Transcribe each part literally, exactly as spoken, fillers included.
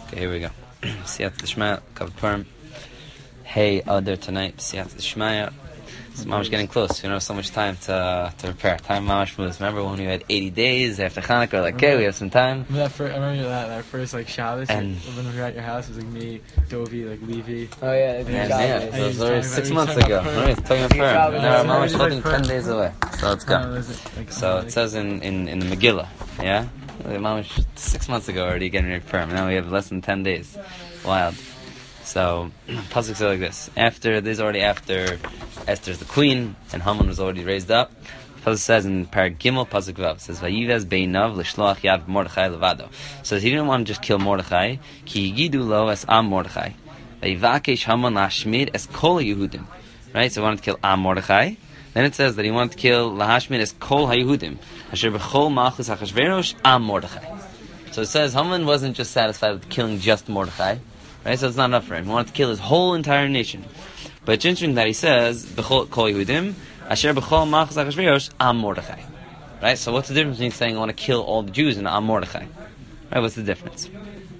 Okay, here we go. Siyat L'Shmaya, Kav Purim. Hey, other tonight, Siyat L'Shmaya. So Mamash getting close. You know, so much time to uh, to prepare. Time Mamash moves. Remember when we had eighty days after Hanukkah? We're like, okay, we have some time. Remember that first, I remember that, that first like Shabbos And when we were at your house. It was like me, Dovi, like Levy. Oh yeah, Yeah, yeah. yeah. So it was already six months ago. Alright, talking about Purim. Now Mamash holding ten days away. So let's go. So it says in, in, in the Megillah, yeah? Mamash six months ago already getting ready for Purim. Now we have less than ten days. Wild. So, pasuk says like this. After, this is already after Esther's the queen, and Haman was already raised up. Pasuk says in Parag Gimel, pasuk Vav, it says, Vayivaz beinav l'shloach yav Mordechai levado. So he didn't want to just kill Mordechai, ki yigidu lo es am Mordechai. Vayivakesh Haman lashmid es kol Yehudim. Right, so he wanted to kill am Mordechai. Then it says that he wanted to kill lahashmid es kol ha-Yehudim. Asher b'chol malchus hachashverosh am Mordechai. So it says Haman wasn't just satisfied with killing just Mordechai. Right, so it's not enough for him. He wanted to kill his whole entire nation. But it's interesting that he says, B'chol kol Yehudim, Asher b'chol malchus hachashverosh am Mordechai. Right, so what's the difference between saying I want to kill all the Jews and am Mordechai? Right, what's the difference?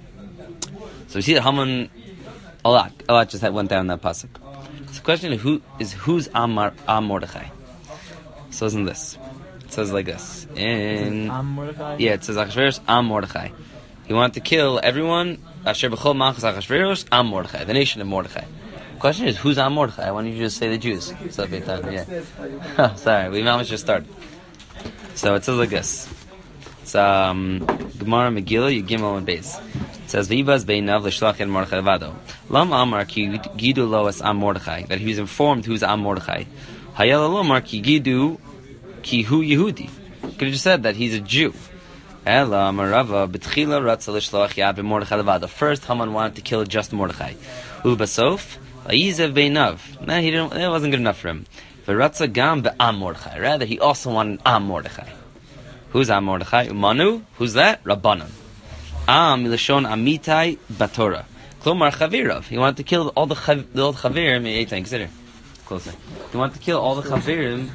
So we see that Haman, a lot, a lot just went down in that pasuk. So the question is, who is who's am, am Mordechai? So isn't this? It says like this. In, Am Mordechai? yeah, it says Achashverosh am Mordechai. He wanted to kill everyone. Asher b'chol malchus Achashverosh am Mordechai, the nation of Mordechai. The question is, who's am Mordechai? Why don't you just say the Jews? So yeah. Sorry, we almost just started. So it says like this. It's um, Gemara Megillah Yigimel and Beis. It says V'ibaz beinav l'shlach el Mordechai vado. Lam amar ki gidu lo es am Mordechai, that he was informed who's am Mordechai. Hayel lo amar ki gidu ki hu Yehudi. Could have just said that he's a Jew. Ela marava b'tchila ratza l'shloach yad b'Mordechai levado. First, Haman wanted to kill just Mordechai. Ubasof vayizev beinav. Nah, he didn't. It wasn't good enough for him. V'ratza gam be'am Mordechai. Rather, he also wanted am Mordechai. Who's am Mordechai? Umanu. Who's that? Rabbanan. Am milashon amitai batorah. Klomar chavirav. He wanted to kill all the chav, the old chavirim. Eitan, consider closer. He wanted to kill all the chavirim.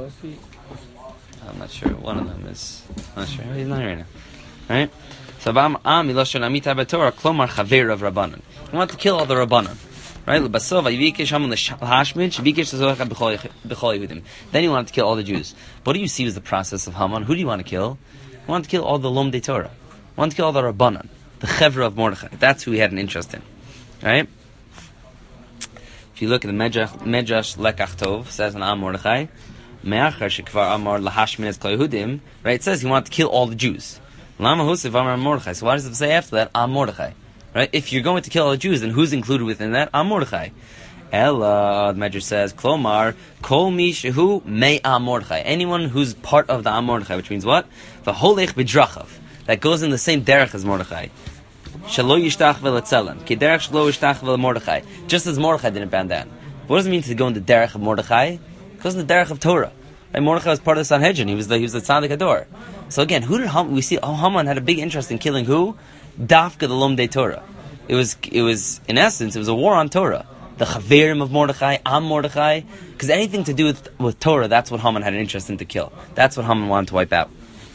I'm not sure. One of them is. I'm not sure. He's not here right now. Right? So, Am Am Milashon Amita Batorah Klomar Chavir of Rabbanan. He wanted to kill all the Rabbanan. Right? Lebasov Ayvikesh Haman L'Hashmid Shvikesh Tezoach B'chol Yehudim. Then he wanted to kill all the Jews. What do you see was the process of Haman? Who do you want to kill? He wanted to kill all the Lomdei Torah. He wanted to kill all the Rabbanan, the Chevra of Mordechai. That's who he had an interest in. Right? If you look at the Medrash, Medrash Lekach Tov, says in Am Mordechai. Right, it says he wanted to kill all the Jews. So why does it say after that, Am Mordechai? Right? If you're going to kill all the Jews, then who's included within that? Am Mordechai. Ella, the Medrash says, Klomar, Kol mi shehu me Am Mordechai. Anyone who's part of the Am Mordechai, which means what? V'holech b'drachav. That goes in the same derech as Mordechai. Shalo yishtach v'letzelan. Ki derech shalo yishtach v'lemordechai. Just as Mordechai didn't bow down. What does it mean to go in the derech of Mordechai? It goes in the derech of Torah. Right? Mordechai was part of the Sanhedrin. He was the he was the tzaddik Hador. So again, who did Haman? We see oh, Haman had a big interest in killing who? Dafka the Lomdei Torah. It was it was in essence it was a war on Torah. The Chaverim of Mordechai, Am Mordechai, because anything to do with with Torah, that's what Haman had an interest in to kill. That's what Haman wanted to wipe out.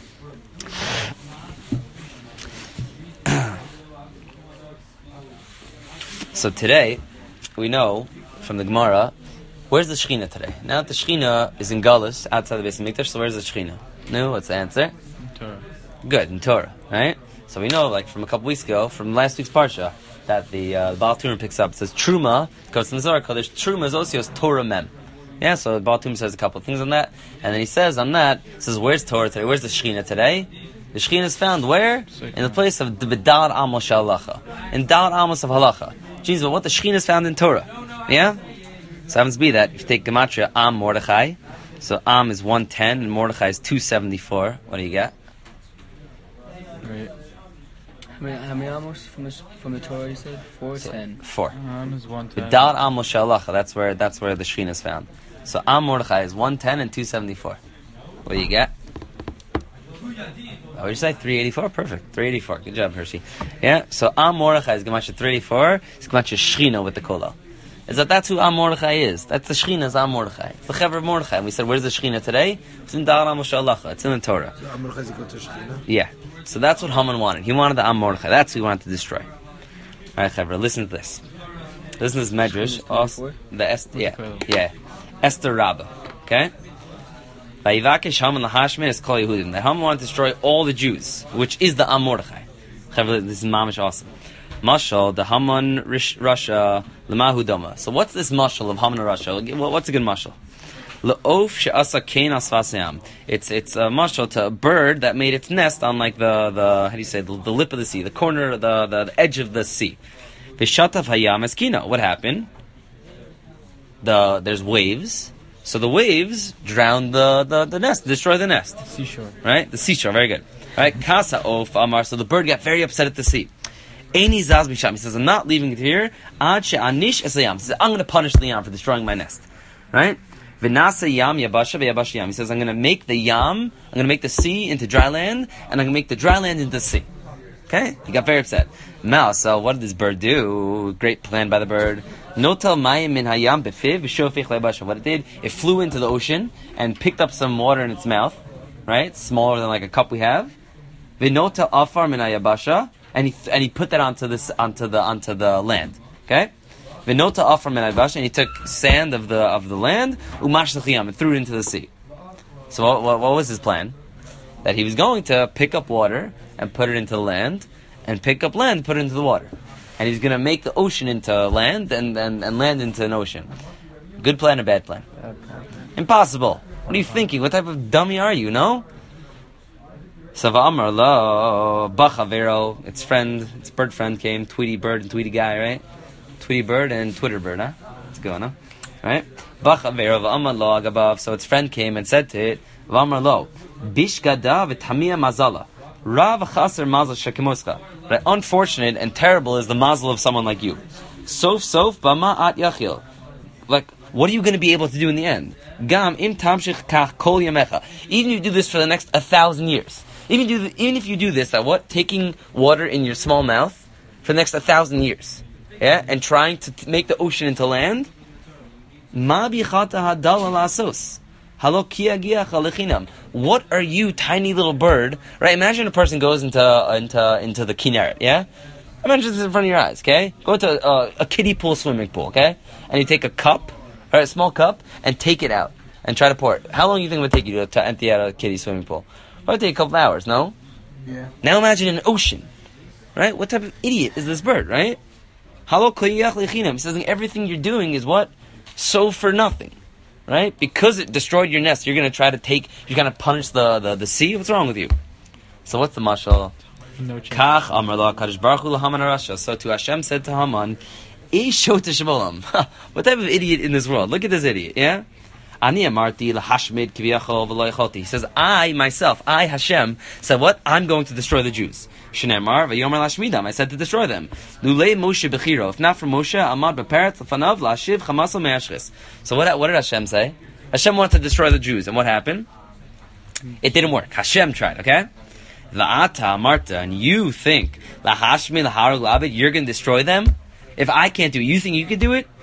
So today, we know from the Gemara. Where's the Shechina today? Now that the Shechina is in Galus, outside the Beis Hamikdash, so where's the Shechina? No, what's the answer? In Torah. Good, in Torah, right? So we know, like from a couple weeks ago, from last week's Parsha, that the, uh, the Baal Turim picks up, it says Truma, goes to the Zohar Kodesh, Truma is also Torah Mem. Yeah, so the Baal Turim says a couple of things on that, and then he says on that, he says, where's Torah today? Where's the Shechina today? The Shechina is found where? In the place of the B'dar Amos Halacha. In Dar Amos of Halacha. Jesus, but what the Shechina is found in Torah. Yeah? So it happens to be that if you take Gematria, Am Mordechai, so Am is one ten and Mordechai is two seventy-four. What do you get? Right. How many, how many Amos from the, from the Torah you said? four ten. Four. Am is one ten. B'dar Amos Halacha, that's where that's where the Shechina is found. So Am Mordechai is one ten and two seventy-four. What do you get? Oh, what did you say? three eighty-four? Perfect. three eighty-four. Good job, Hershey. Yeah, so Am Mordechai is Gematria three eighty-four. It's Gematria Shechina with the Kola. Is that that's who Am Mordechai is. That's the Shechina's Am Mordechai. It's the Chevra of Mordechai. And we said, where's the Shechina today? It's in Dar Amos Halacha. It's in the Torah. So Am Mordechai is equal to Shechina? Yeah. So that's what Haman wanted. He wanted the Am Mordechai. That's who he wanted to destroy. All right, Chavra, listen to this. Listen to this medrash. Also, the Est- yeah, yeah, Esther Rabbah. Okay. Vayivakesh Haman lahashmin es kol Yehudim. That Haman wanted to destroy all the Jews, which is the Am Mordechai. Chavra, this is mamish awesome. Mashal, the Haman Rish, Russia, Lamahu Doma. So what's this mashal of Haman Russia? What's a good mashal? La'of she'asa kein asfasayam. It's it's a mashal to a bird that made its nest on like the, the how do you say the, the lip of the sea, the corner, the, the, the edge of the sea. V'shatav hayam eskina. What happened? The there's waves, so the waves drown the, the, the nest, destroy the nest. Seashore. Right, the seashore. Very good. Right, kasa of amar. So the bird got very upset at the sea. Eini zaz misham. He says, I'm not leaving it here. Ad she'anish esayam. He says, I'm going to punish the yam for destroying my nest. Right. V'nasa yam yabasha v'yabash yam. He says, I'm going to make the yam, I'm going to make the sea into dry land, and I'm going to make the dry land into the sea. Okay? He got very upset. Now, so what did this bird do? Great plan by the bird. Notel mayim min hayam befiv v'shofich le'yabasha. What it did, it flew into the ocean and picked up some water in its mouth. Right? Smaller than like a cup we have. V'notel afar min hayabasha. And he, and he put that onto this, onto the, onto the land. Okay? V'nota afar min hayabasha, and he took sand of the of the land, umash l'chiyam, and threw it into the sea. So what, what, what was his plan? That he was going to pick up water and put it into the land, and pick up land and put it into the water. And he's going to make the ocean into land, and, and, and land into an ocean. Good plan or bad plan? Bad plan. Impossible. What are you thinking? What type of dummy are you, no? Sava Amar lo Bachavero, its friend, its bird friend came, Tweety Bird and Tweety Guy, right? Tweety Bird and Twitter Bird, huh? Let's go, huh? Right? Bachavero v'amar lo agabav. So its friend came and said to it, v'amar lo, bishgada v'tamia mazala, rav chaser mazal shekimoscha. Right? Unfortunate and terrible is the mazel of someone like you. Sof sof bama at yachil. Like, what are you going to be able to do in the end? Gam im tamshich kach kol yamecha. Even if you do this for the next a thousand years. Even, do the, even if you do this, that what? Taking water in your small mouth for the next a thousand years. Yeah? And trying to t- make the ocean into land. Ma bichata hadal alasos. Halo kia giach alechinam. What are you, tiny little bird? Right? Imagine a person goes into into into the Kinneret, yeah? Imagine this in front of your eyes, okay? Go to uh, a kiddie pool, swimming pool, okay? And you take a cup, right, a small cup, and take it out and try to pour it. How long do you think it would take you to, to empty out a kiddie swimming pool? Probably take a couple of hours, no? Yeah. Now imagine an ocean, right? What type of idiot is this bird, right? Halo kliyach lechinam. He says everything you're doing is what? So for nothing, right? Because it destroyed your nest, you're going to try to take, you're going to punish the, the, the sea? What's wrong with you? So what's the mashal? No chance. Kach amar la Kadosh Baruch Hu laHaman Arasha. So to Hashem said to Haman, Eisho teshabolam. What type of idiot in this world? Look at this idiot, yeah? Ani amarti lahashmid kiviyachol v'lo yecholti. He says, I, myself, I, Hashem, said what? I'm going to destroy the Jews. Shneimar v'yomer lashmidam. I said to destroy them. Lulei Moshe bechiro. If not for Moshe, amad beperetz l'fanav la'ashiv chamasol me'ashchis. So what, what did Hashem say? Hashem wanted to destroy the Jews. And what happened? It didn't work. Hashem tried, okay? La'ata Marta, and you think lahashmi laharug labed, you're going to destroy them? If I can't do it, you think you can do it?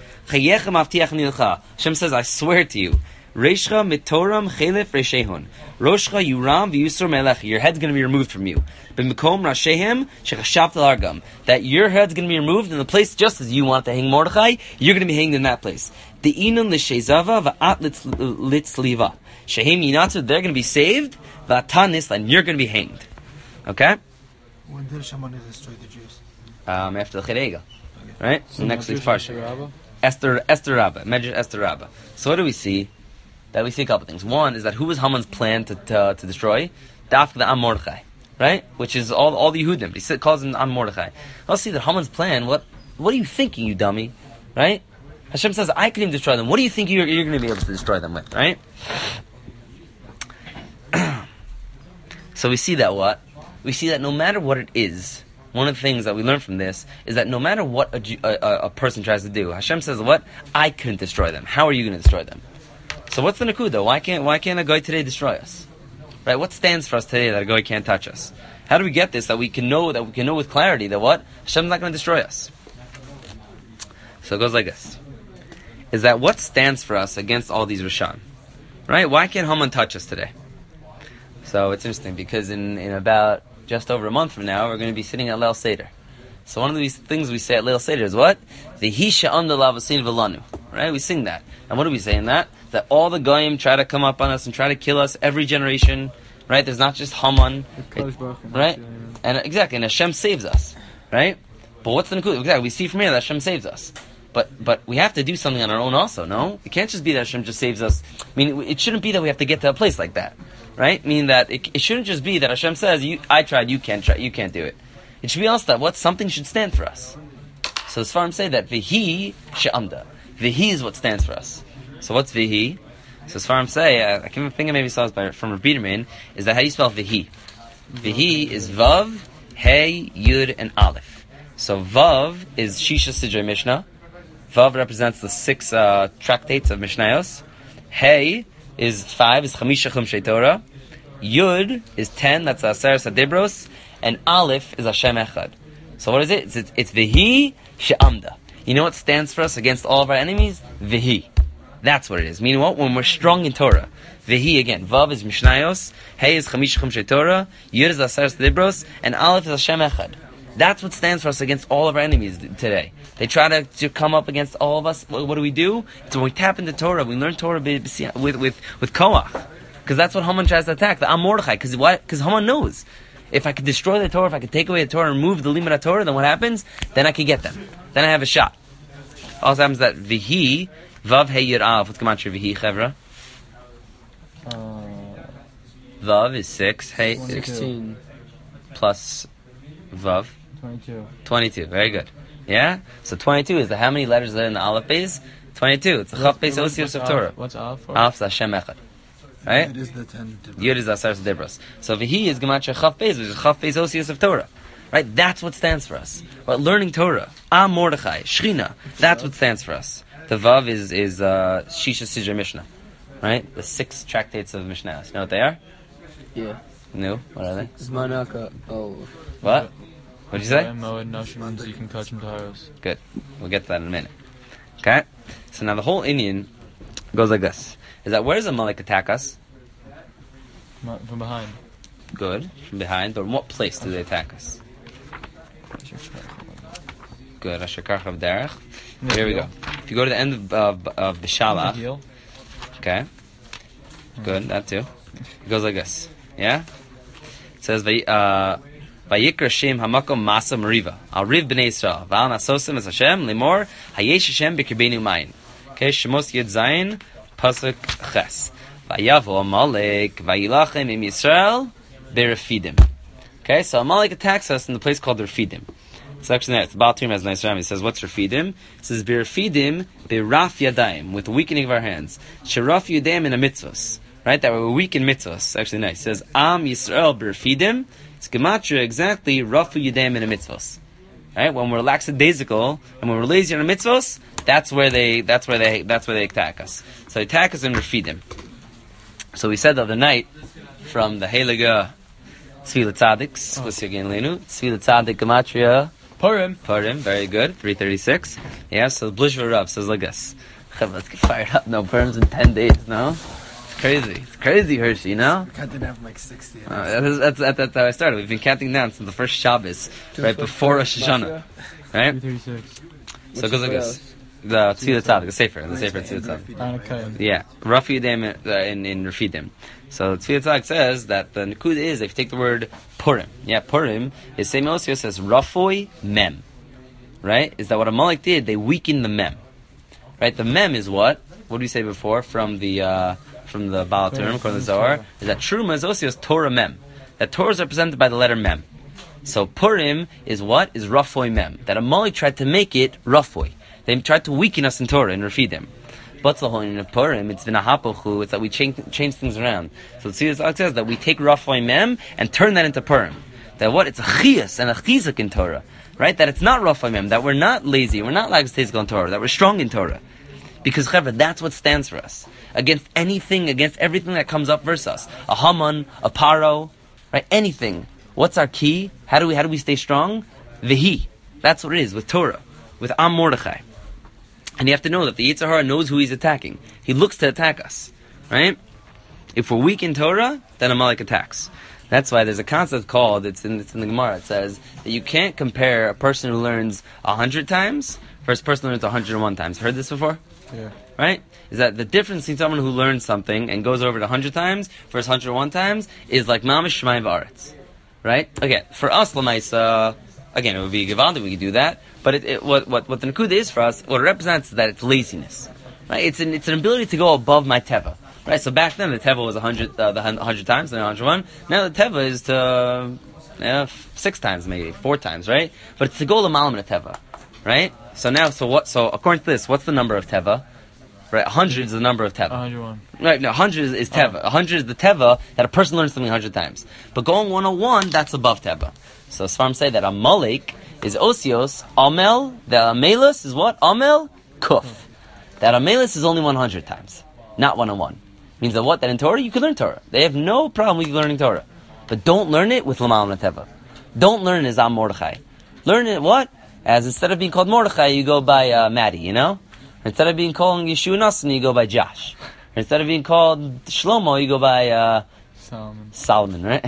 Hashem says, I swear to you, Reishcha mitoram chelef reshehun. Roshcha yuram v'yusur melech. Your head's going to be removed from you. B'mekom rashehem shechashav l'argam. That your head's going to be removed in the place just as you want to hang Mordechai, you're going to be hanged in that place. De'inun l'shezava v'at litzliva. Shehem yinatzu, they're going to be saved. V'atan nisla, and you're going to be hanged. Okay? When did Hashem destroy the Jews? Um, after the Chedega. Right? So Next week's parsha. Rabbah? Esther, Esther Rabbah. Medrash Esther Rabbah. So what do we see? That we see a couple things. One is that who was Haman's plan to to, to destroy? Dafka the Am Mordechai. Right? Which is all all the Yehudim. But he calls him Am Mordechai. Let's see that Haman's plan, what what are you thinking, you dummy? Right? Hashem says, I can even destroy them. What do you think you're, you're going to be able to destroy them with? Right? So we see that what? We see that no matter what it is, one of the things that we learn from this is that no matter what a, a, a person tries to do, Hashem says, what? I couldn't destroy them. How are you going to destroy them? So what's the nakuda? Why can't why can't a guy today destroy us? Right? What stands for us today that a guy can't touch us? How do we get this? That we can know that we can know with clarity that what? Hashem's not going to destroy us. So it goes like this. Is that what stands for us against all these Rishan? Right? Why can't Haman touch us today? So it's interesting because in, in about just over a month from now, we're going to be sitting at Leil Seder. So one of these things we say at Leil Seder is what? V'hi she'amda la'avasin v'lanu. Right? We sing that. And what do we say in that? That all the goyim try to come up on us and try to kill us every generation. Right? There's not just Haman. It, right? And exactly, and Hashem saves us. Right? But what's the Nakud? Exactly, we see from here that Hashem saves us. But but we have to do something on our own also, no? It can't just be that Hashem just saves us. I mean, it shouldn't be that we have to get to a place like that. Right? Meaning that it, it shouldn't just be that Hashem says, you, I tried, you can't try, you can't do it. It should be also that what something should stand for us. So as far as say that Vihi she'amda. Vihi is what stands for us. So what's Vihi? So as far as say, uh, I can think I maybe saw this by, from Rabbi Biederman, is that how you spell Vihi? Vihi is Vav, Hey, Yud, and Aleph. So Vav is Shisha Sidrei Mishnah. Vav represents the six uh, tractates of Mishnayos. Hey is five, is Chamisha Chumshei Torah. Yud is ten, that's Aseres Adibros. And Aleph is Hashem Echad. So what is it? It's, it's, it's Vihi She'amda. You know what stands for us against all of our enemies? Vihi. That's what it is. Meaning what? When we're strong in Torah. Vihi again. Vav is Mishnayos. Hey is Chamisha Chumshei Torah. Yud is Aseres Adibros. And Aleph is Hashem Echad. That's what stands for us against all of our enemies today. They try to, to come up against all of us. What, what do we do? It's when we tap into Torah. We learn Torah with with with Koach, because that's what Haman tries to attack. The Am Mordechai. Because what? Because Haman knows if I could destroy the Torah, if I could take away the Torah and remove the limit of Torah, then what happens? Then I could get them. Then I have a shot. Also happens that Vihi Vav Hey Yud Aleph. What's Gematria Vihi Chevra? Uh, Vav is six. Hey, Sixteen. Plus Vav. twenty-two. twenty-two, very good. Yeah? So twenty-two is the how many letters are in the Aleph base? twenty-two. It's the Chaf base Osios of Torah. What's Aleph for? Aleph is Hashem Echad. Right? It is the ten. Yud is Aseres Dibros. So Vihi is Gematria Chaf base, which is Chaf base Osios of Torah. Right? That's what stands for us. But learning Torah. Am Mordechai. Shechina. That's what stands for us. The Vav is, is uh, Shisha Sidrei Mishnah. Right? The six tractates of Mishnah. You know what they are? Yeah. No? What are they? Zmanaka. Oh. What? What'd you say? Moed Noshim, you can touch them Taros. Good. We'll get to that in a minute. Okay? So now the whole Indian goes like this. Is that where does Amalek attack us? From behind. Good. From behind. But in what place do they attack us? Good. Asher Karchav Derech. Here we go. If you go to the end of, of, of the Shalach. Okay. Good. That too. It goes like this. Yeah? It says, uh, Vayikra Shem Hamakom Masa Mariva. Al Riv Bnei Yisrael. Val Nasosim Es Hashem Limor Hayesh Hashem B'Kirbeinu Mayin. Okay, Shemos Yud Zayin Pasuk Ches. Vayavo Amalek Vayilachem Im Yisrael B'Refidim. Okay, so Amalek attacks us in the place called Refidim. It's actually nice. The Baal Turim has a nice rhyme. He says, what's Refidim? It says, B'Refidim B'Raf Yadayim, with the weakening of our hands. Sheraf Yudayim in a mitzvahs. Right, that we're weak in mitzvahs. It's actually nice. It says, Am Yisrael B'Refidim. It's Gematria exactly Rafu Yudayim in a mitzvahs. Right? When we're lackadaisical and when we're lazy in a mitzvahs, that's where they that's where they that's where they attack us. So they attack us in Refidim. So we said the other night from the Heilige Tzvila Tzadiks, what's your again Lenu? Tzvila Tzadik Gematria Purim. Purim, very good. Three thirty six. Yeah, so the Blishva Rav says like this. Let's get fired up. No, Purim's in ten days, no? Crazy. It's crazy, Hershey, you know? We counted down from like sixty. Uh, that's, that's, that's, that's how I started. We've been counting down since the first Shabbos, right before Rosh Hashanah. Right? three thirty-six. So it goes like this. The Tzvila Tzadik, the Sefer, the Sefer Tzvila Tzadik. Okay. Yeah. Rafi Yudayim uh, in, in Refidim. So Tzvila Tzadik says that the Nakud is, if you take the word Purim, yeah, Purim, is same also says Rafoi Mem. Right? Is that what Amalek did? They weakened the Mem. Right? The Mem is what? What did we say before from the, uh, from the Baal Turim, according to the Zohar, is that Truma is also Torah Mem. That Torah is represented by the letter Mem. So Purim is what? Is Rafoi Mem. That Amalek tried to make it Rafoi. They tried to weaken us in Torah, in Refidim. But the whole in Purim, it's V'nahapochu, it's that we change, change things around. So the Tzvila says that we take Rafoi Mem and turn that into Purim. That what? It's a chiyas and a chizuk in Torah. Right? That it's not Rafoi Mem. That we're not lazy, we're not lackadaisical in Torah. That we're strong in Torah. Because Chevra, that's what stands for us. Against anything, against everything that comes up versus us. A Haman, a Paro, right? Anything. What's our key? How do we how do we stay strong? Vihi. That's what it is with Torah. With Am Mordechai. And you have to know that the Yetzer Hara knows who he's attacking. He looks to attack us. Right? If we're weak in Torah, then Amalek attacks. That's why there's a concept called, it's in, it's in the Gemara, it says that you can't compare a person who learns a hundred times versus a person who learns a hundred and one times. Heard this before? Yeah. Right? Is that the difference between someone who learns something and goes over it a hundred times versus a hundred and one times is like mamish shmai v'aretz. Right? Again, for us, Lamaisa, again, it would be Gevanda, we could do that, but it, it, what, what, what the Nakuda is for us, what it represents is that it's laziness. Right? It's an, it's an ability to go above my teva. Right, so back then the teva was a hundred, uh, the hundred times, then a hundred one. Now the teva is to uh, yeah, six times, maybe four times, right? But it's to go to malam in a teva, right? So now, so what? So according to this, what's the number of teva? Right, a hundred is the number of teva. one hundred one. Right, no, hundred is, is teva. A oh. hundred is the teva that a person learns something a hundred times. But going one hundred one, that's above teva. So Sfarim say that a malik is osios, amel. The amelus is what? Amel kuf. That amelus is only one hundred times, not one hundred one. Means that what? That in Torah, you can learn Torah. They have no problem with you learning Torah. But don't learn it with Lamal Nateva. Don't learn it as Am Mordechai. Learn it what? As instead of being called Mordechai, you go by uh, Maddie, you know? Instead of being called Yeshua Nassan, you go by Josh. Or instead of being called Shlomo, you go by uh, Solomon. Solomon, right?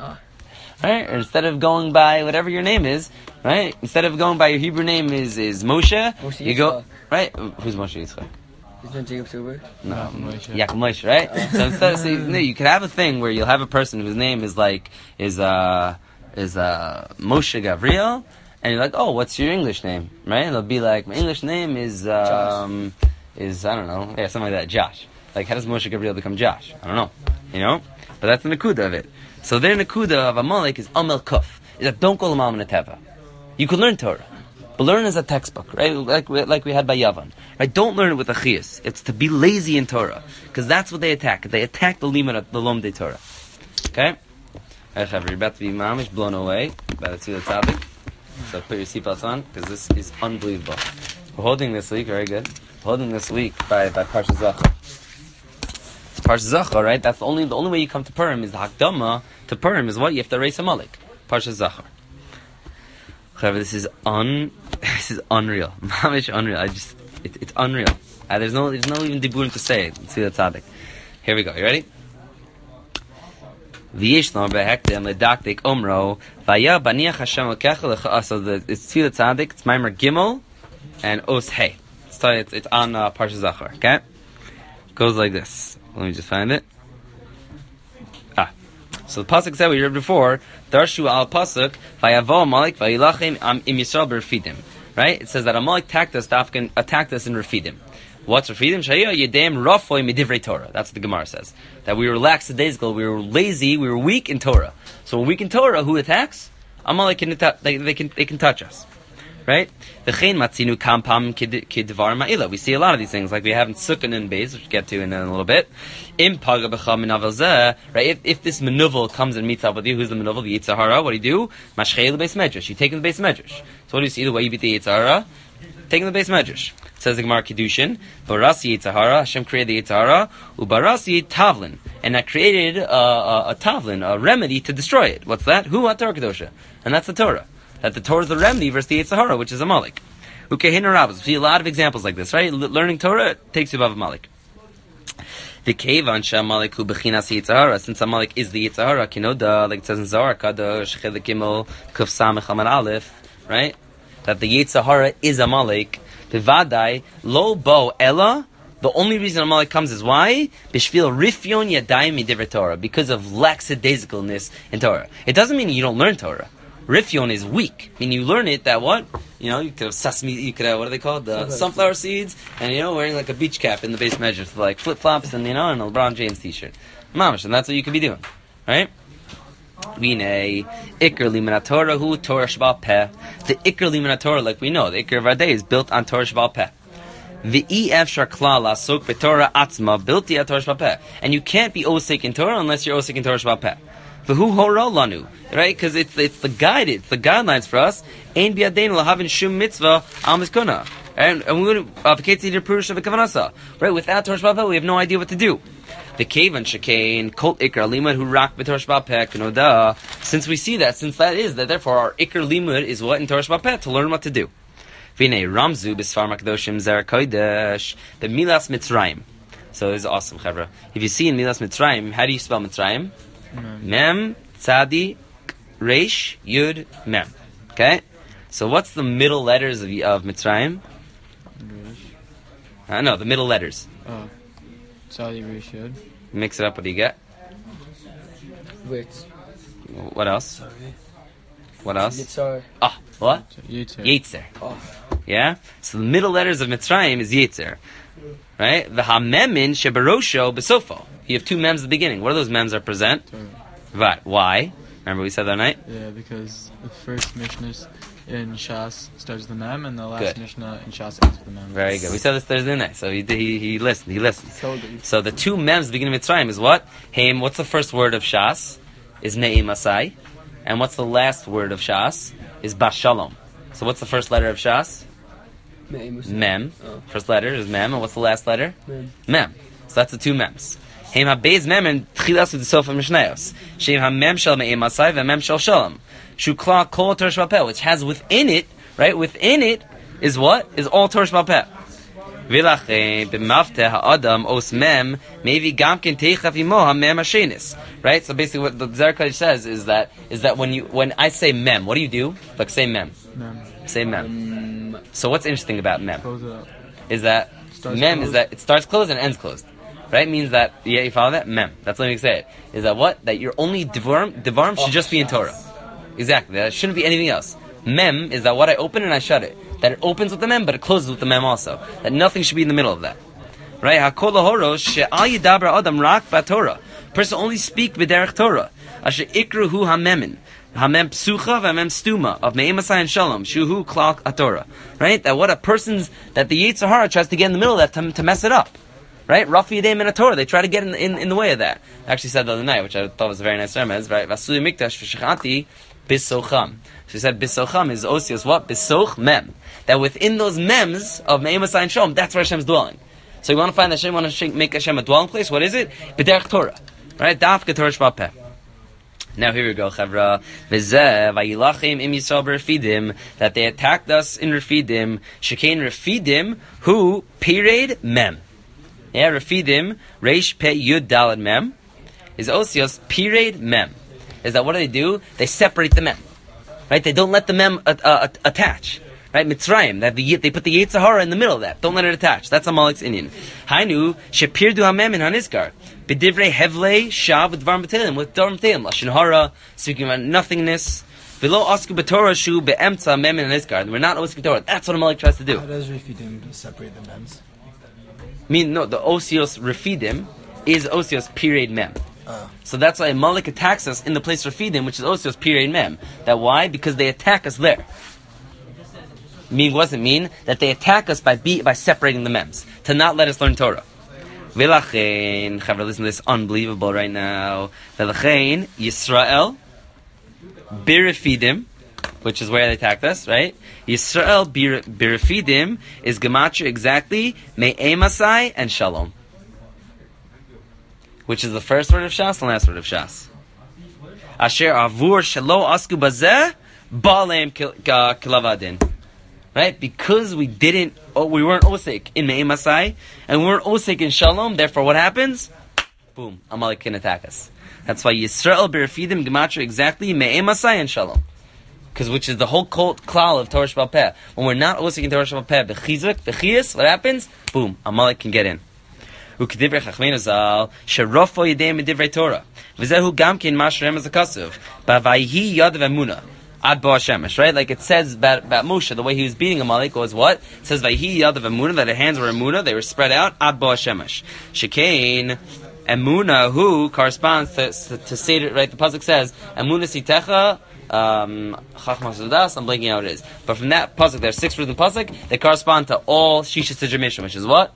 Right? Or instead of going by whatever your name is, right? Instead of going by your Hebrew name is, is Moshe, Moshe you go, Yitzchak. right? Who's Moshe Yitzchak? Isn't that Jacob Silver? No, Yaakov Moshe. Yaakov Moshe, right? Uh, so instead of saying, no, you could have a thing where you'll have a person whose name is like is uh is uh Moshe Gavriel, and you're like, oh, what's your English name, right? And they'll be like, my English name is um Josh. is I don't know, yeah, something like that, Josh. Like, how does Moshe Gavriel become Josh? I don't know, you know. But that's the nakuda of it. So their nakuda of Amalek is Amel Kuf. Is that don't call him Am Neteva. You can learn Torah. But learn as a textbook, right? Like we, like we had by Yavan. Right? Don't learn it with a chiyas. It's to be lazy in Torah. Because that's what they attack. They attack the limud, the lom de Torah. Okay? Alright, you're about to be mamish blown away by the Tzilat Tzaddik. So put your seatbelts on, because this is unbelievable. We're holding this week, very good. We're holding this week by, by Parsha Zachor. It's Parsha Zachor, right? That's the only the only way you come to Purim is the Hakdama to Purim is what? You have to erase a Malik. Parsha Zachor. However, this is un, this is unreal. Mamish unreal. I just, it, it's unreal. Uh, there's no, there's no even diburim to say it. Let's see the tzaddik. Here we go. You ready? V'yishno behektem ledaktik omro vaya baniach Hashem lekecha lecha. So the it's Tzilat Tzaddik. It's Maimer Gimel and Os Hey. It's it's, it's on uh, Parsha Zachor. Okay, it goes like this. Let me just find it. So the pasuk said we read before, Darshu al pasuk vayavo Amalek vayilachem am im Yisrael b'Refidim. Right? It says that Amalek attacked us, attacked us in Refidim. What's Refidim? Shaya yedem rafoy midivrei Torah. That's what the Gemara says. That we were lackadaisical, we were lazy, we were weak in Torah. So when we're weak in Torah, who attacks? Amalek can they, they can they can touch us. Right? We see a lot of these things, like we have in Sukkot and Beis, which we'll get to in a little bit. Right? If, if this menuvel comes and meets up with you, who's the menuvel? The Yetzer Hara. What do you do? Mashchei the Beis Medrash. You take him to the Beis Medrash. So what do you see? The way you beat the Yetzer Hara? Take him to the Beis Medrash. It says the Gemara Kiddushin, Barasi Yetzer Hara, Hashem created the Yetzer Hara, Ubarasi Tavlin. And I created a, a, a Tavlin, a remedy to destroy it. What's that? Who? Torah Kedosha. And that's the Torah. That the Torah is the remedy versus the Yetzer Hara, which is Amalek. Ukehin Rabbis. We see a lot of examples like this, right? L- learning Torah takes you above Amalek. The Kevan Shamalek hu bechinas Yetzer Hara. Since Amalek is the Yetzer Hara, Kinoda, like it says in Zohar, Kadosh, Chelik Gimel, Kuf Samech Amar Aleph, right? That the Yetzer Hara is Amalek. Bevadai, Lo Bo Ella. The only reason Amalek comes is why? Bishvil Rifyon Yadayim Midivre Torah. Because of lackadaisicalness in Torah. It doesn't mean you don't learn Torah. Rifyon is weak. I mean, you learn it that what? You know, you could have sesame, you could have, what are they called? The sunflower seeds, and you know, wearing like a beach cap in the base measures, with like flip-flops and, you know, and a LeBron James t-shirt. Mamash, and that's what you could be doing. Right? Vine, Iker Limanat Torah, hu Torah Sheba'al Peh. The Iker Limanat Torah, like we know, the Iker of our day is built on Torah Sheba'al Peh. V'i efshar klal asok b'Torah atzma, bilti at Torah Sheba'al Peh. And you can't be osik in Torah unless you're osik in Torah Sheba'al Peh. V'hu hora lanu, right? Because it's it's the guide, it's the guidelines for us. Ein biyadeinu lahavin shum mitzvah al miskona, and and we would advocate the prudish of a kavanasa, right? Without Torah Sheba'al Peh, we have no idea what to do. The kavan shekain kol ikar limud who rak b'Torah Sheba'al Peh kanoda. Since we see that, since that is that, therefore our ikar limud is what in Torah Sheba'al Peh to learn what to do. V'nei ramzu b'sfar makdoshim zer kodesh the milas mitzrayim. So this is awesome, chavra. If you see in milas mitzrayim, how do you spell mitzrayim? Mem. Mem Tzadi, Reish, Yud, Mem. Okay? So what's the middle letters of, of Mitzrayim? I uh, know, the middle letters. Oh. Tzadi, Reish, Yud. Mix it up, what do you get? Wait. What else? What else? Yitzhar. Ah, what? Yitzer. Yetzer. Oh. Yeah? So the middle letters of Mitzrayim is Yetzer. Right? The Hamemin Shebarosho Besofo. You have two mems at the beginning. What do those mems represent? Torah. Right. Why? Remember we said that night? Yeah, because the first Mishnah in Shas starts with the mem, and the last Good. Mishnah in Shas ends with the mem. Very good. We said this Thursday night. So he he, he listened. He listened. So good. So the two mems at the beginning of Mitzrayim is what? Haim, what's the first word of Shas? Is Me'im Asai. And what's the last word of Shas? Is Bashalom. So what's the first letter of Shas? Mem. Oh. First letter is Mem. And what's the last letter? Mem. Mem. So that's the two mems. Haim HaBeis Mem and Tchilas with the Sofa Mishnayos. Sheim HaMem Shel Me'im Asai V'Mem Shel Shalom. Shukla Kol Torah Sheba'al Peh, which has within it, right, within it is what? Is all Torah Sheba'al Peh. V'lachem b'mafteh ha'adam os mem maybe gamkin teichaf imo ha'mem hashenis. Right? So basically what the Zohar Kodesh says is that is that when you when I say mem, what do you do? Like say mem. Mem. Say mem. Um, So what's interesting about mem? Close it up. Is that Starts mem closed. is that it starts closed and ends closed. Right? Means that yeah, you follow that? Mem. That's what me say it. Is that what? That your only divarim divarim should just be in Torah. Exactly. That shouldn't be anything else. Mem is that what I open and I shut it. That it opens with the mem, but it closes with the mem also. That nothing should be in the middle of that. Right? Hakol lahoros she'al yidabra adam rak b'Torah. Person only speak b'derech Torah. Asher ikru hu hamemin. Hamem psucha v'hamem stuma of me'im asai and shalom. Shuhu klal atorah. Right? That what a person's, that the Yetzer Hara tries to get in the middle of that to, to mess it up. Right? Rafi Yedem in a Torah. They try to get in, in, in the way of that. I actually said the other night, which I thought was a very nice remez, right? Vasuli mikdash v'shechati bisocham. She said bisocham is osios what? Bisoch mem. That within those mems of Me'im Asai and Shalom, that's where Hashem's dwelling. So you want to find that Hashem, want to make Hashem a dwelling place? What is it? B'derech Torah. Right? Dafka Torah Sheba'al Peh. Now here we go, Chavra. V'zeh vayilachim im Yisrael b'Refidim, that they attacked us in Refidim. Shekein Refidim, who pired mem. Yeah, Refidim, Reish Pe Yud Dalad Mem, is osios pired mem. Is that what do they do? They separate the mem. Right? They don't let the mem uh, uh, attach. Right? Mitzrayim, they, have the, they put the Yetzer Hara in the middle of that. Don't let it attach. That's Amalek's Indian. Hainu, Shepirdu HaMem in Hanizkar. B'divrei Hevlei Shav with Dvar B'Telim, with Dvar B'Telim. Lashon Hara, speaking about nothingness. V'lo Osku B'Torah Shu Be'emtza Mem in Hanizkar. We're not Osku B'Torah. That's what Amalek tries to do. How does Refidim separate the mems? I mean, no, the Osios Refidim is Osios Pired Mem. Uh. So that's why Amalek attacks us in the place Refidim, which is Osios Pired Mem. That why? Because they attack us there. Mean what does it mean? That they attack us by be, by separating the mems to not let us learn Torah. V'lachein, Chavra, listen to this, unbelievable right now. V'lachein Yisrael Birifidim, which is where they attacked us, right? Yisrael bir, Birifidim is gematria exactly Me'em Asai and Shalom, which is the first word of Shas and the last word of Shas. Asher avur shelo asku bazeh ba'aleim kilavadin. Right? Because we didn't, oh, we weren't osek in Me'em Asai, and we weren't osek in Shalom, therefore what happens? Boom, Amalek can attack us. That's why Yisrael Birifidim gematria exactly Me'em Asai and Shalom. Because which is the whole cult klal of Torah Sheba'al Peh. When we're not osek in Torah Sheba'al Peh, b'chizuk, b'chiyas, what happens? Boom, Amalek can get in. U'kedivrei Chachmeinu Zal, sherofo yedei medivrei Torah. V'zehu gamkin mashrem as a kasuv. B'vayhi yad v'emuna. Ad Bo Hashemesh, right? Like it says about, about Moshe, the way he was beating Amalek was what? It says, Vayhi yad v'emuna, that their hands were emuna, they were spread out. Ad Bo Hashemesh. Shekain, emuna, who corresponds to, to, to Seder, right? The pasuk says, emuna sitecha, um, chachmas udas, I'm blanking out what it is. But from that pasuk, there's six words in the pasuk, they correspond to all Shisha Sidra Mishra, which is what?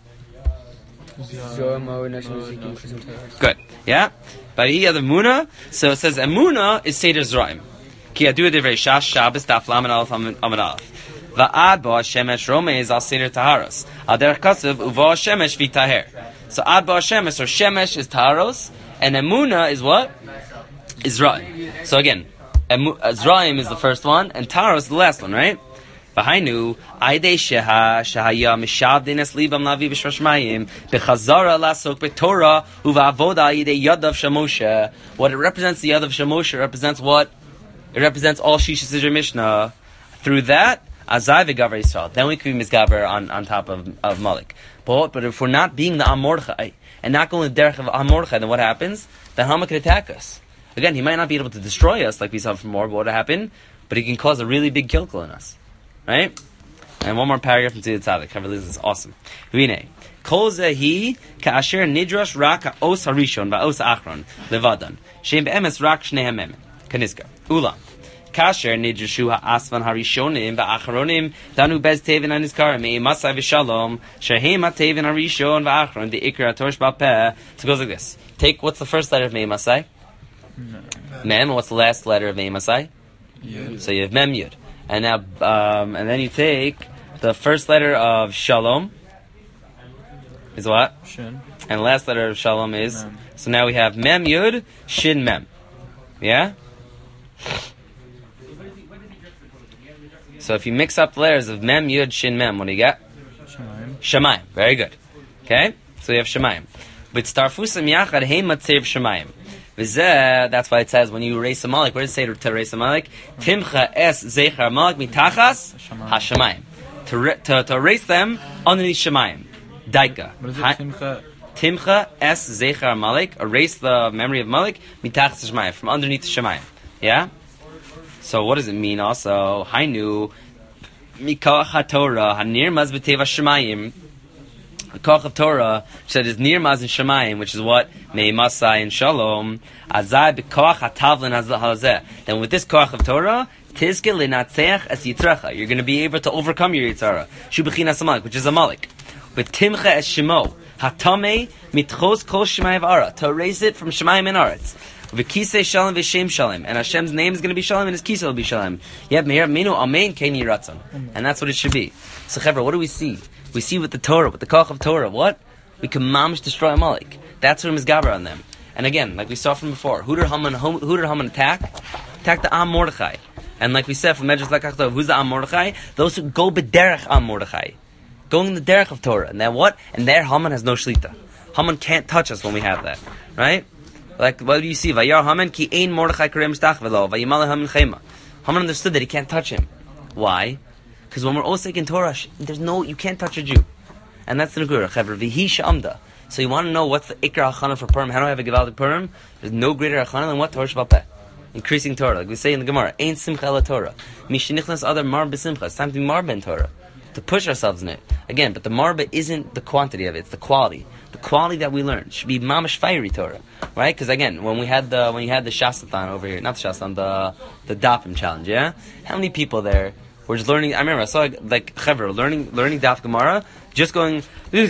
Good. Yeah? Vayhi yad v'emuna, so it says, emuna is Seder Zraim. Ki adu divrei Shas Shabbos Daf Lamed Aleph Amud Aleph. Va'ad bo Hashemesh Romez al Seder Taharos. Al derech kasav uvo Hashemesh v'taher. So ad bo Hashemesh or Shemesh is Taharos, and Emuna is what? Is Ra'im. So again, Emu, uh, Zraim is the first one, and Taharos is the last one, right? V'hainu aidei sheha shehaya mishavdin es libam lavi b'shmashmayim b'chazara lasok b'torah uva'avoda aidei yadav shamosha. What it represents, the yadav shamosha represents what? It represents all Shisha Sidra Mishnah. Through that, azai v'gavar Yisrael. Then we can be misgaber on, on top of, of Malik. But, but if we're not being the Am Mordechai and not going the derech of Am Mordechai, then what happens? Then Haman could attack us. Again, he might not be able to destroy us like we saw from more, but what would happen? But he can cause a really big kilkel in us. Right? And one more paragraph into the Tzadik. This is awesome. V'inei. Kol zehi ka'asher nidrash rak ha'os harishon va'os ha'achron levadan. Shem be'emes rak shnei ha'mem. Kanizka. Ulam. Kasher nidrashu ha'asvan harishonim va'achronim danu bez tevin anizkara me'i masai v'shalom shehem ha'tevin harishon va'achron the ikra torsh ba'peh. So it goes like this. Take, what's the first letter of me'i masai? Mem. What's the last letter of me'i masai? Yud. So you have mem yud. And now, um, and then you take the first letter of Shalom is what? Shin. And the last letter of Shalom is? Mem. So now we have Mem Yud, Shin Mem. Yeah? So if you mix up the letters of Mem Yud, Shin Mem, what do you get? Shemayim. Shemayim. Very good. Okay? So you have Shemayim. But Starfusam Yachad Heim Matzev Shemayim. That's why it says when you erase a malik, where does it say to erase a malik? Timcha es zeichar malik mitachas hashamayim. To, re- to to erase them underneath shamayim. Daika. What is it? Ha- Timcha. Timcha es zeichar malik. Erase the memory of malik mitachas hashamayim, from underneath the shamayim. Yeah. So what does it mean? Also, hainu mikach haTorah hanir maz b'teva shamayim. The Koch of Torah said is Nirmaz and Shemayim, which is what? Me'masai and Shalom. Azai b'koach hatavlin hazeh. Then with this Koch of Torah, Tizke l'natzeach es yitzrecha. You're going to be able to overcome your yitzara. Shubechinas Amalek, which is Amalek. With Timcha es Shemo. Hatame mitchos kol Shemayim v'ara. To erase it from Shemayim and Aretz. V'kisei Shalom v'shem Shalom. And Hashem's name is going to be Shalom and his kisei will be Shalom. Yep, me'er minu amen kein yiratzon. And that's what it should be. So Chevra, what do we see? We see with the Torah, with the Koch of Torah, what? We can mamish destroy Amalek. That's what is Gaber on them. And again, like we saw from before, who did Haman, who did Haman attack? Attack the Am Mordechai. And like we said from Medrash Lakach, who's the Am Mordechai? Those who go b'derech Am Mordechai. Going in the derech of Torah. And then what? And there Haman has no shlita. Haman can't touch us when we have that. Right? Like, what do you see? Vayar Haman ki ein Mordechai karem shtach velo, vayimaleh Haman chema. Haman understood that he can't touch him. Why? Because when we're osek in Torah, there's no, you can't touch a Jew. And that's the Negura, Chevra. Vihi Shamda. So you want to know what's the Ikra Achana for Purim? How do I have a Gevaldik Purim? There's no greater Achana than what? Torah Shabbat Peh. Increasing Torah. Like we say in the Gemara, Ein Simcha la Torah. Mishinichnas other Marba Simcha. It's time to be Marba in Torah. To push ourselves in it. Again, but the Marba isn't the quantity of it, it's the quality. The quality that we learn should be Mamash fiery Torah. Right? Because again, when we had the, when you had the Shastathon over here, not the Shastathon, the, the Dapim challenge, yeah? How many people there we're just learning? I remember I saw like, like Chevra learning learning Daf Gemara, just going. And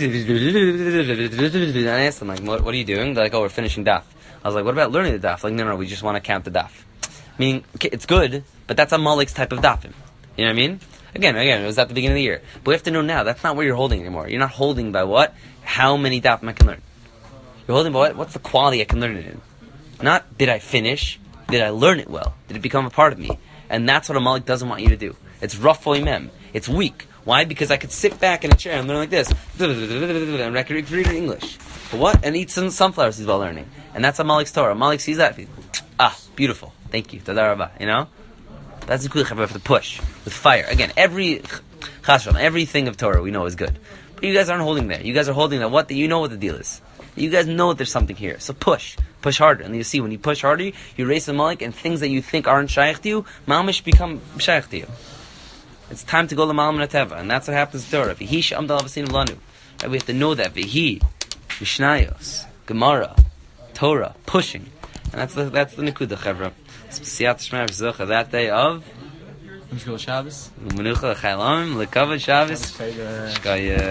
I asked them like, what, "What are you doing?" They're like, "Oh, we're finishing Daf." I was like, "What about learning the Daf?" Like, no, no, we just want to count the Daf. Meaning, okay, it's good, but that's a Malik's type of Dafim. You know what I mean? Again, again, it was at the beginning of the year, but we have to know now. That's not where you're holding anymore. You're not holding by what, how many Dafim I can learn. You're holding by what? What's the quality I can learn it in? Not did I finish? Did I learn it well? Did it become a part of me? And that's what a Malik doesn't want you to do. It's rough for mem. It's weak. Why? Because I could sit back in a chair and learn like this. And I could read in English. But what? And eat some sunflower seeds while learning. And that's a Malik's Torah. Malik sees that. Ah, beautiful. Thank you. Tada rabba. You know? That's the kuli have to push. With fire. Again, every chashram, everything of Torah we know is good. But you guys aren't holding there. You guys are holding that what? You know what the deal is. You guys know that there's something here. So push. Push harder. And you see, when you push harder, you erase the Malik, and things that you think aren't shaykh to you, mamish become shaykh to you. It's time to go to Malam Nateva, and that's what happens to Torah. Vihi Shamdal Avasin Lanu. We have to know that. Vihi, Mishnayos, Gemara, Torah, pushing. And that's the that's the Nekuda Chevra. Siyat Shmei V'zocha, that day of Shabbos. Menucha L'Chaylam, L'Kavod Shabbos. Shkaya.